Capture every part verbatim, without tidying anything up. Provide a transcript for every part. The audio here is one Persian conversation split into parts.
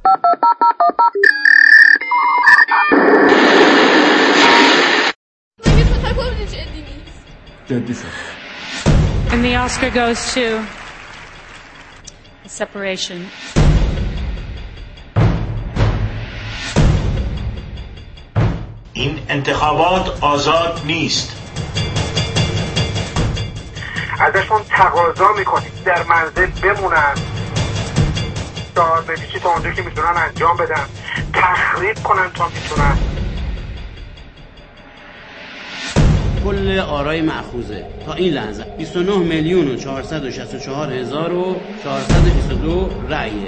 And the Oscar goes to Separation. این انتخابات آزاد نیست. ازشون تقاضا میکنیم در منزل بمونن، داربندیشی تا اونجا که میتونن انجام بدن، تخریب کنن تا میتونن. کل آرای مأخوذه تا این لحظه بیست و نه میلیون و چهارصد و شصت و چهار هزار و چهارصد و بیست و دو رأیه.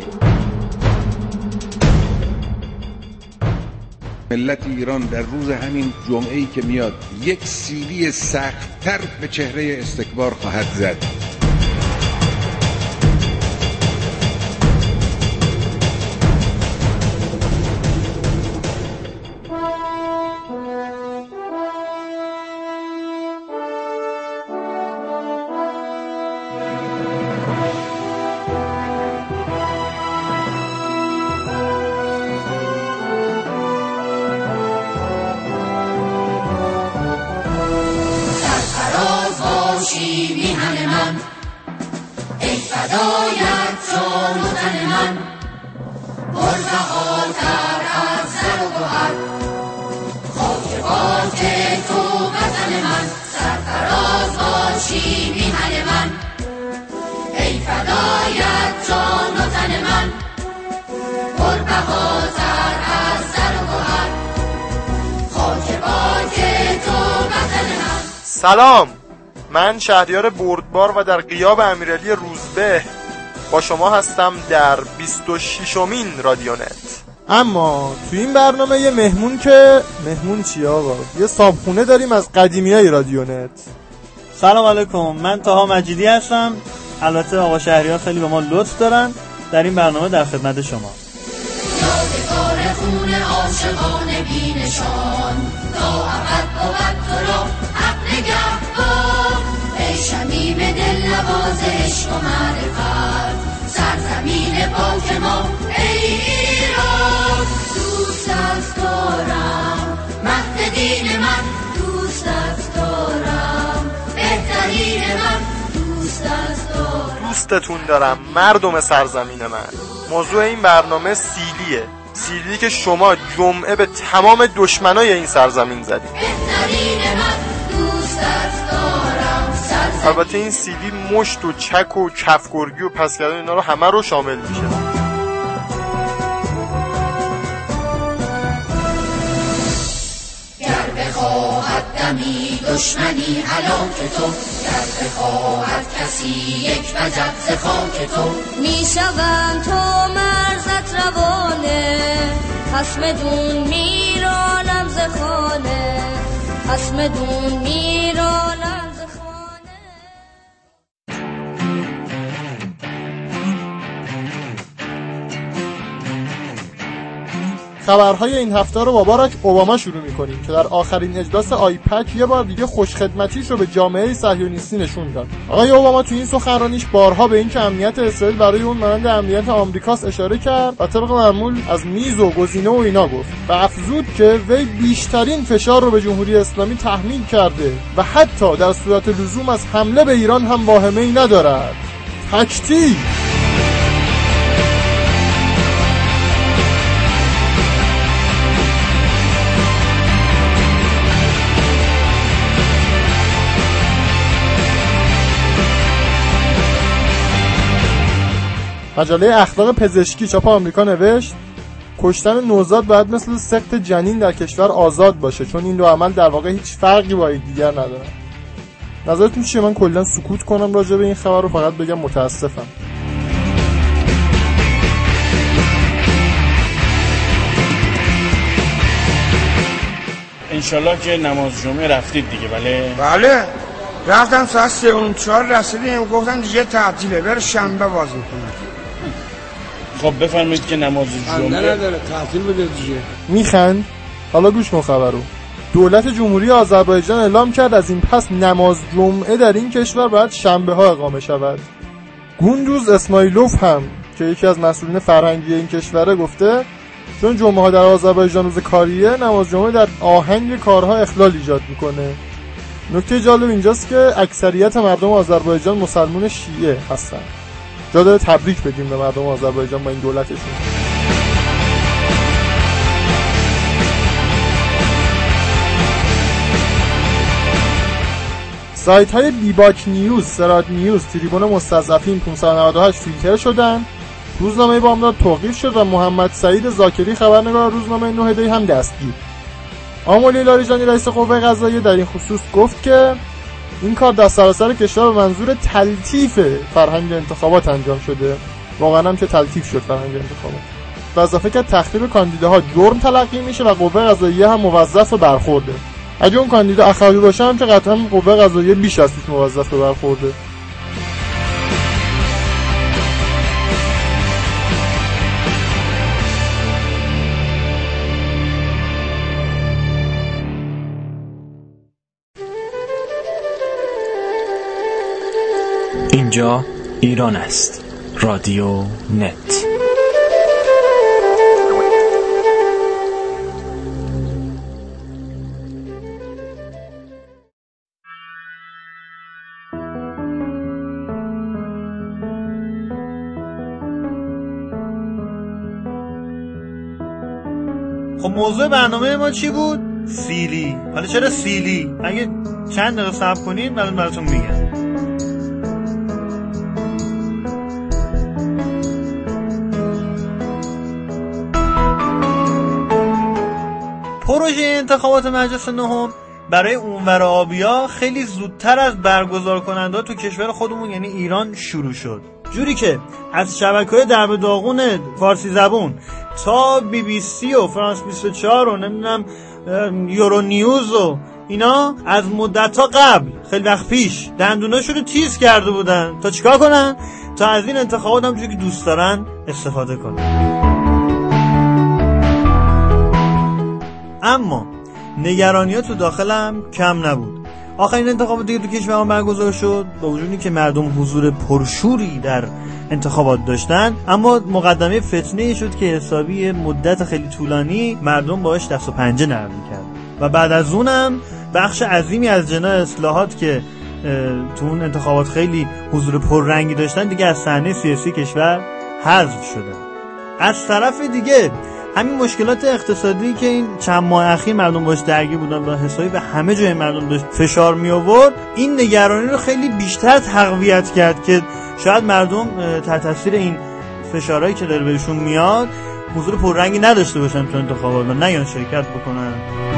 ملت ایران در روز همین جمعه‌ای که میاد یک سیلی سخت‌تر به چهره استکبار خواهد زد. میهن من ای فدایت جان و تن من، پربهاتر از زر و گوهر، خاک خاک تو وطن من، سرفراز باشی میهن من ای فدایت جان و تن من، پربهاتر از زر و گوهر، خاک خاک تو وطن من. سلام، من شهریار بردبار و در غیاب امیرعلی روزبه با شما هستم در بیست و ششمین رادیونت. اما تو این برنامه یه مهمون که مهمون چیه آقا؟ یه صابخونه داریم از قدیمیای رادیونت. سلام علیکم، من طاها مجیدی هستم. البته آقا شهریار خیلی به ما لطف دارن در این برنامه در خدمت شما. یادگار خون عاشقان بی‌نشان تا ابد بود تو را حق نگهبان، ای شمیم دل نواز عشق و معرفت، سرزمین پاک ما ای ایران. دوستت دارم مهد دین من، دوستت دارم بهترین من، دوستت دارم. دوستتون دارم مردم سرزمین من. موضوع این برنامه سیلیه، سیلی که شما جمعه به تمام دشمنای این سرزمین زدید. بهترین من، دوستت دارم. البته این سیلی مشت و چک و کفگرگی و پس کردن اینا رو همه رو شامل میشه. گر بخواهد دمی دشمنی هلاک تو، گر بخواهد کسی یک وجب ز خاک تو، میشوند تو مرزت روانه، خصم دون میرانم ز خانه، خصم دون میرانم ز خانه. خبرهای این هفته رو با باراک اوباما شروع می‌کنیم که در آخرین اجلاس آیپک یه بار دیگه خوشخدمتیش رو به جامعه صهیونیستی نشون داد. آقای اوباما تو این سخنرانیش بارها به این که امنیت اسرائیل برای اون مانند امنیت آمریکاست اشاره کرد و طبق معمول از میز و گزینه و اینا گفت و افزود که وی بیشترین فشار رو به جمهوری اسلامی تحمیل کرده و حتی در صورت لزوم از حمله به ایران هم واهمه‌ای ندارد. تکتیک مجله اخلاق پزشکی چاپ آمریکا نوشت کشتن نوزاد باید مثل سقط جنین در کشور آزاد باشه، چون این دو عمل در واقع هیچ فرقی با یکدیگر ندارن. نظرتون چیه؟ من کلا سکوت کنم راجع به این خبر رو، فقط بگم متاسفم. انشالله که نماز جمعه رفتید دیگه. بله بله رفتم ساعت سه و چهار رسیدیم، گفتن دیگه تعطیله، بره شنبه باز میکنه. خب بفرمایید که نماز جمعه نداره، تعطیل بده دیگه. میخند؟ حالا گوش کن خبرو. دولت جمهوری آذربایجان اعلام کرد از این پس نماز جمعه در این کشور باید شنبه ها اقامه شود. گوندوز اسماعیلوف هم که یکی از مسئولین فرهنگی این کشوره گفته چون جمعه ها در آذربایجان روز کاریه، نماز جمعه در آهنگ کارها اخلال ایجاد میکنه. نکته جالب اینجاست که اکثریت مردم آذربایجان مسلمان شیعه هستن. جا داره تبریک بگیم به مردم آذربایجان با این دولتشون. سایت های بیباک نیوز، سرات نیوز، تریبون مستضعفین پانصد و نود و هشت فیلتر شدن. روزنامه بامداد توقیف شد و محمد سعید زاکری خبرنگار روزنامه نه دی هم دستگیر. آملی لاریجانی رئیس قوه قضاییه در این خصوص گفت که این کار در سراسر کشور به منظور تلطیف فرهنگ انتخابات انجام شده. واقعا هم که تلطیف شد فرهنگ انتخابات. و اضافه کرد تخریب کاندیداها جرم تلقی میشه و قوه قضاییه هم موظف به برخورده. اگه اون کاندیدا اخوی باشه هم که قطعا قوه قضاییه بیش از توش موظف به برخورده. اینجا ایران است. رادیو نت. خب موضوع برنامه ما چی بود؟ سیلی. حالا چرا سیلی؟ اگه چند دقیقه صبر کنید من براتون میگم. پروژه انتخابات مجلس نهم برای اونور آبیا خیلی زودتر از برگزار کننده تو کشور خودمون یعنی ایران شروع شد، جوری که از شبکه‌های درب داغون فارسی زبون تا بی بی سی و فرانس بیست و چهار و نمیدونم یورو نیوز و اینا از مدت‌ها قبل خیلی وقت پیش دندوناشون رو تیز کرده بودن تا چیکار کنن؟ تا از این انتخابات هم چون که دوست دارن استفاده کنن. اما نگرانی‌ها تو داخلم کم نبود. آخرین انتخابات دیگه تو کشورمون برگزار شد با وجودی که مردم حضور پرشوری در انتخابات داشتن، اما مقدمه فتنه‌ای شد که حسابی مدت خیلی طولانی مردم باهاش دست و پنجه نرم می‌کردن و بعد از اونم بخش عظیمی از جناح اصلاحات که تو اون انتخابات خیلی حضور پررنگی داشتن دیگه از صحنه سیاسی کشور حذف شدن. از طرف دیگه همین مشکلات اقتصادی که این چند ماه اخیر مردم باش درگیر بودن و حسابی به همه جای مردم داشت فشار می آورد، این نگرانی رو خیلی بیشتر تقویت کرد که شاید مردم تحت تاثیر این فشارهایی که داره بهشون میاد حضور پررنگی نداشته باشن تو انتخابات و نیان شرکت بکنن.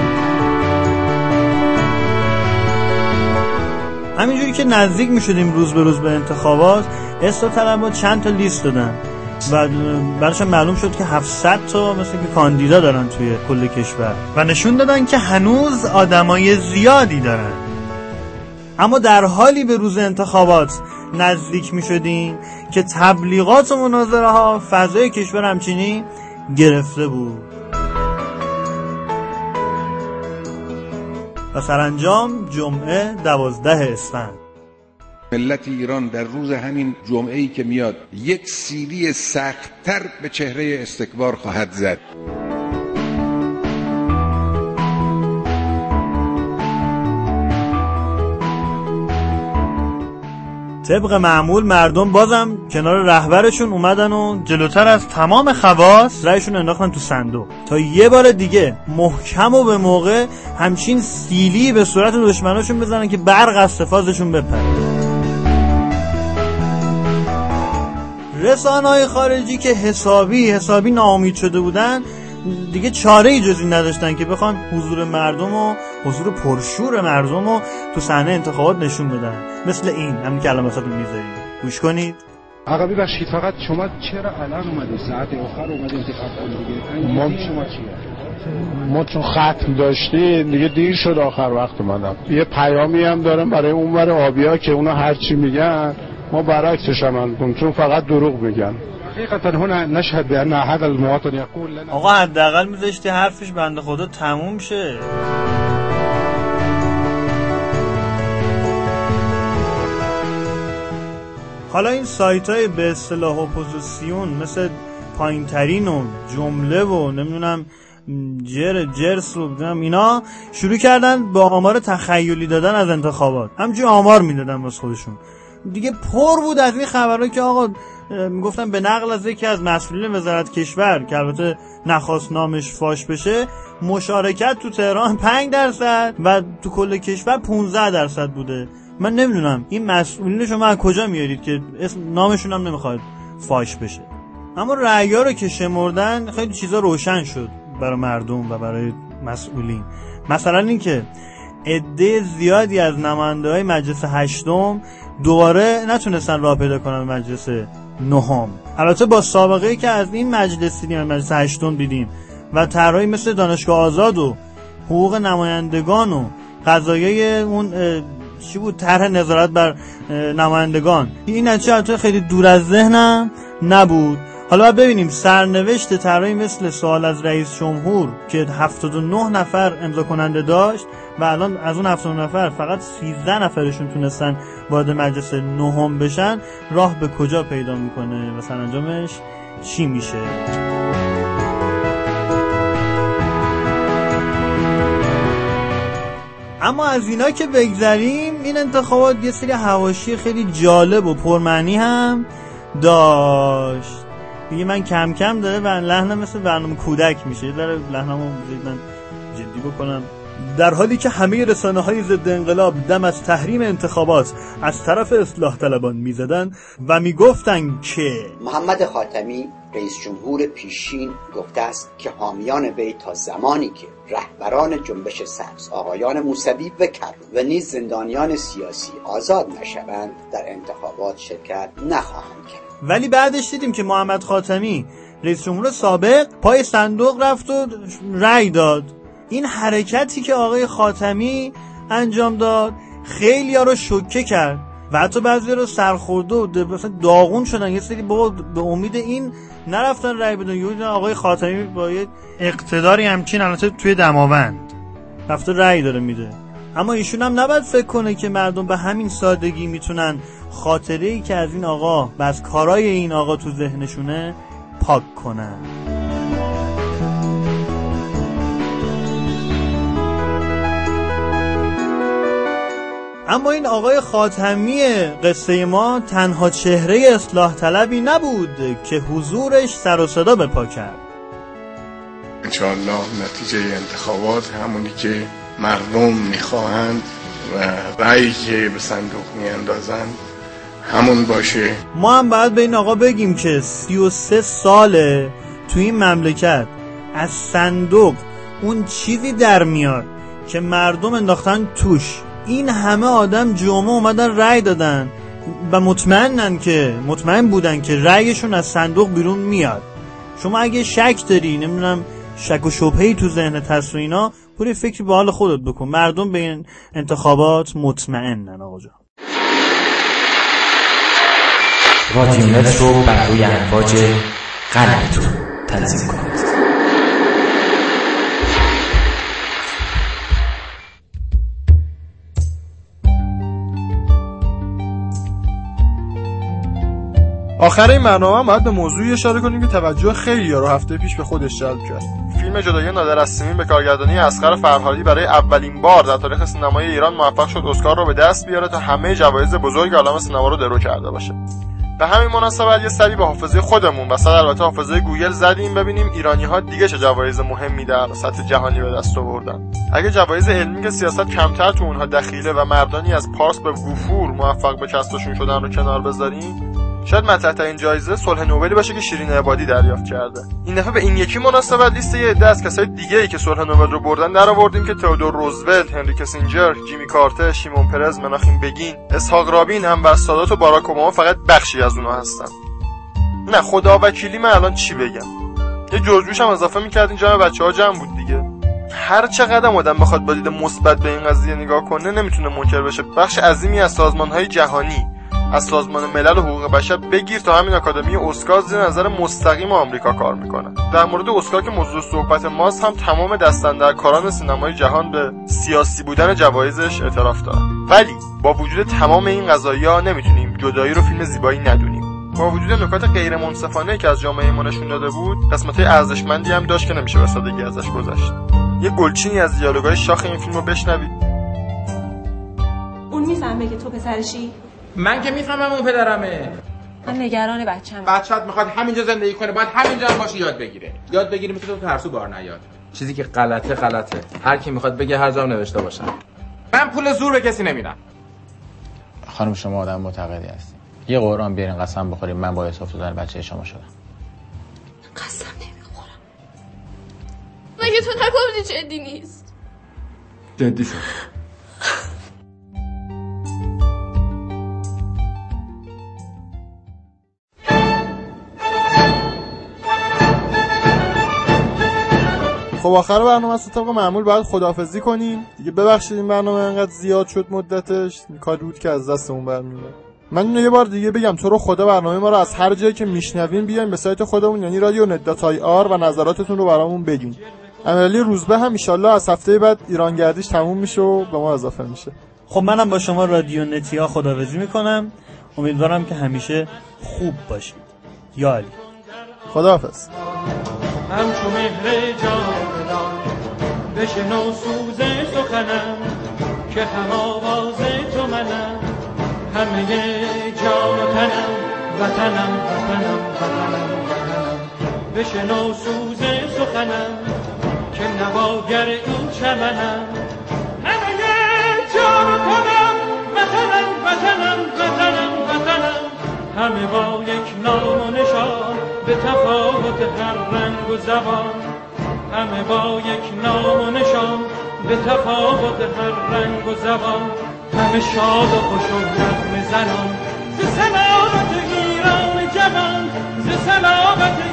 همینجوری که نزدیک می شدیم روز به روز به انتخابات، اصلاح طلبها چند تا لیست دادن و برایش معلوم شد که هفتصد تا مثلا که کاندیدا دارن توی کل کشور و نشون دادن که هنوز آدمای زیادی دارن. اما در حالی به روز انتخابات نزدیک می شدیم که تبلیغات و مناظره ها فضای کشور همچینی گرفته بود و سرانجام جمعه دوازده اسفند ملت ایران در روز همین جمعه‌ای که میاد یک سیلی سخت‌تر به چهره استکبار خواهد زد. طبق معمول مردم بازم کنار رهبرشون اومدن و جلوتر از تمام خواص رأیشون انداختن تو صندوق تا یه بار دیگه محکم و به موقع همچین سیلی به صورت دشمناشون بزنن که برق از سفازشون بپره. رسانه‌های خارجی که حسابی حسابی ناامید شده بودن دیگه چاره‌ای جز این نداشتن که بخوان حضور مردم و حضور پرشور مردم رو تو صحنه انتخابات نشون بدن، مثل این همین که الان واسهتون میذاریم. گوش کنید. آقا ببخشید فقط شما چرا الان اومدید ساعت آخر اومدید انتخاب کنید؟ ما شما چیه؟ ما چون ختم داشتیم دیگه دیر شد آخر وقت اومدم. یه پیامی هم دارم برای اونور آبیا که اونا هر چی میگن ما برعکسش عمل کنیم، چون فقط دروغ میگن. حقیقتا هنا نشهد بان هذا المواطن يقول لنا آقا حداقل میذاشتی حرفش بنده خدا تموم شه. حالا این سایت های به اصطلاح اپوزیسیون مثل پایینترین و جمله و نمیدونم جر جرس و اینا شروع کردن با آمار تخیلی دادن از انتخابات، همچنین آمار میدادن واسه خودشون دیگه. پر بود از این خبرها که آقا میگفتن به نقل از یکی از مسئولین وزارت کشور که البته نخواست نامش فاش بشه، مشارکت تو تهران پنج درصد و تو کل کشور پانزده درصد بوده. من نمیدونم این مسئولین شما از کجا میارید که اسم نامشون هم نمیخواد فاش بشه. اما رأی‌ها رو که شمردن خیلی چیزا روشن شد برای مردم و برای مسئولین. مثلا این که عده زیادی از نماینده‌های مجلس هشتم دوباره نتونستن راه پیدا کنن به مجلس نهم. البته با سابقه‌ای که از این مجلس دیدیم، مجلس هشتم دیدیم و طرحی مثل دانشگاه آزاد و حقوق نمایندگان و قضایای اون چی بود، طرح نظارت بر نمایندگان، این نتیجه خیلی دور از ذهنم نبود. حالا باید ببینیم سرنوشت طرحی مثل سوال از رئیس جمهور که هفتاد و نه نفر امضا کننده داشت و الان از اون هفتاد و نه نفر فقط سیزده نفرشون تونستن وارد مجلس نهم بشن، راه به کجا پیدا میکنه و سرانجامش چی میشه. اما از اینا که بگذریم، این انتخابات یه سری حواشی خیلی جالب و پرمعنی هم داشت. دیگه من کم کم داره و لحنم مثل برنامه کودک میشه، یه ذره لحنمو من جدی بکنم. در حالی که همه رسانه‌های ضد انقلاب دم از تحریم انتخابات از طرف اصلاح طلبان میزدن و میگفتن که محمد خاتمی رئیس جمهور پیشین گفته است که حامیان وی تا زمانی که رهبران جنبش سبز آقایان موسوی و کرد و نیز زندانیان سیاسی آزاد نشوند در انتخابات شرکت نخواهند کرد. ولی بعدش دیدیم که محمد خاتمی رئیس جمهور سابق پای صندوق رفت و رأی داد. این حرکتی که آقای خاتمی انجام داد خیلی ها رو شوکه کرد و حتی بعضی رو سرخورده و داغون شدن. یه سری بابا به امید این نرفتن رأی بدن. یه آقای خاتمی با یه اقتداری همچین البته توی دماوند رفته رأی داره میده. اما ایشون هم نباید فکر کنه که مردم به همین سادگی میتونن خاطره‌ای که از این آقا و از کارهای این آقا تو ذهنشونه پاک کنن. اما این آقای خاتمی قصه ما تنها چهره اصلاح طلبی نبود که حضورش سر و صدا به پا کرد. انشاءالله نتیجه انتخابات همونی که مردم میخواهند و رأیی که به صندوق میاندازند همون باشه. ما هم باید به این آقا بگیم که سی و سه ساله تو این مملکت از صندوق اون چیزی در میاد که مردم انداختن توش. این همه آدم جمعه اومدن رأی دادن و مطمئنن که مطمئن بودن که رأیشون از صندوق بیرون میاد. شما اگه شک داری، نمیدونم شک و شبهه‌ای تو ذهنت هست و اینا، پوری فکر به حال خودت بکن. مردم به این انتخابات مطمئنن. آقا جان رادیو نت رو بر روی امواج قلبتون تنظیم کنید. آخر این برنامه هم باید به موضوعی اشاره کنیم که توجه خیلی ها رو هفته پیش به خودش جلب کرد. فیلم جدایی نادر از سیمین به کارگردانی اصغر فرهادی برای اولین بار در تاریخ سینمای ایران موفق شد اسکار رو به دست بیاره تا همه جوایز بزرگ عالم سینما رو درو کرده باشه. به همین مناسبت یه سری به حافظه خودمون و صد البته حافظه گوگل زدیم ببینیم ایرانی‌ها دیگه چه جوایز مهمی در سطح جهانی به دست آوردن. اگه جوایز علمی که سیاست کمتر تو اونها دخیله و مردانی از پارس به وفور موفق به کسبشون شدن رو کنار بذاریم، شاید مطرح‌ترین جایزه صلح نوبلی باشه که شیرین عبادی دریافت کرده. این دفعه به این یکی مناسبت لیست یه عده از کسای دیگه‌ای که صلح نوبل رو بردن در آوردیم که تئودور روزولت، هنری کسینجر، جیمی کارتر، شیمون پرز، مناخیم بگین، اسحاق رابین، انور سادات و باراک اوباما فقط بخشی از اونها هستن. نه خدا وکیلی من الان چی بگم؟ یه جورجوش هم اضافه می‌کردین جمع بچه‌ها جمع بود دیگه. هر چقدر آدم بخواد با دید مثبت به این قضیه نگاه کنه نمیتونه منکر بشه بخش عظیمی از سازمان‌های جهانی از سازمان ملل و حقوق بشر بگیر تا همین آکادمی اسکار زیر نظر مستقیم آمریکا کار میکنه. در مورد اسکار که موضوع صحبت ماست هم تمام دستاندرکاران سینمای جهان به سیاسی بودن جوایزش اعتراف دارن. ولی با وجود تمام این قضایا نمیتونیم جدایی رو فیلم زیبایی ندونیم. با وجود نکات غیر منصفانه که از جامعه ما نشون داده بود، قسمت‌های ارزشمندی هم داشت که نمیشه به سادگی ازش گذشت. یه گلچینی از دیالوگای شاخ این فیلمو بشنوید. اون میفهمه که تو پسرشی؟ من که میفهمم اون پدرمه. من نگران بچه‌م. بچه‌ت میخواد همینجا زندگی کنه، باید همینجا هم باشه یاد بگیره. یاد بگیره مثل تو ترسو بار نیاد. چیزی که غلطه غلطه. هر کی میخواد بگه هر جا نوشته باشه. من پول زور به کسی نمیدم. خانم شما آدم معتقدی هستی. یه قرآن بیارین قسم بخوریم من باعث افتادن بچه شما شدم. قسم نمیخورم. مگه تو نگفتی جدی نیست؟ جدی شد. خب آخر برنامه است طبق معمول باید خداحافظی کنیم دیگه. ببخشید این برنامه انقدر زیاد شد مدتش، کاری بود که از دستمون برمیاد. من اینو یه بار دیگه بگم، تو رو خدا برنامه ما رو از هر جایی که میشنوین بیاین به سایت خودمون یعنی رادیو نت دات آی آر و نظراتتون رو برامون بگین. امیرعلی روزبه هم ان شاءالله از هفته بعد ایران گردیش تموم میشه و به ما اضافه میشه. خب منم با شما رادیو نتیا خداحافظی میکنم. امیدوارم که همیشه خوب باشید. یا علی. خداحافظ. همچو مهر جاودان بشنو سوز سخنم که هم آواز تو منم، همه جان و تنم وطنم وطنم وطنم وطنم. بشنو سوز سخنم که نواگر این چمنم، همه جان و تنم وطنم وطنم وطنم وطنم. همه با یک نام و نشان به تفاوت هر رنگ و زبان، همه با یک نام و نشان به تفاوت هر رنگ و زبان. همه شاد و خوش و رغم زنان ز سلامت ایران جوان، ز سلامت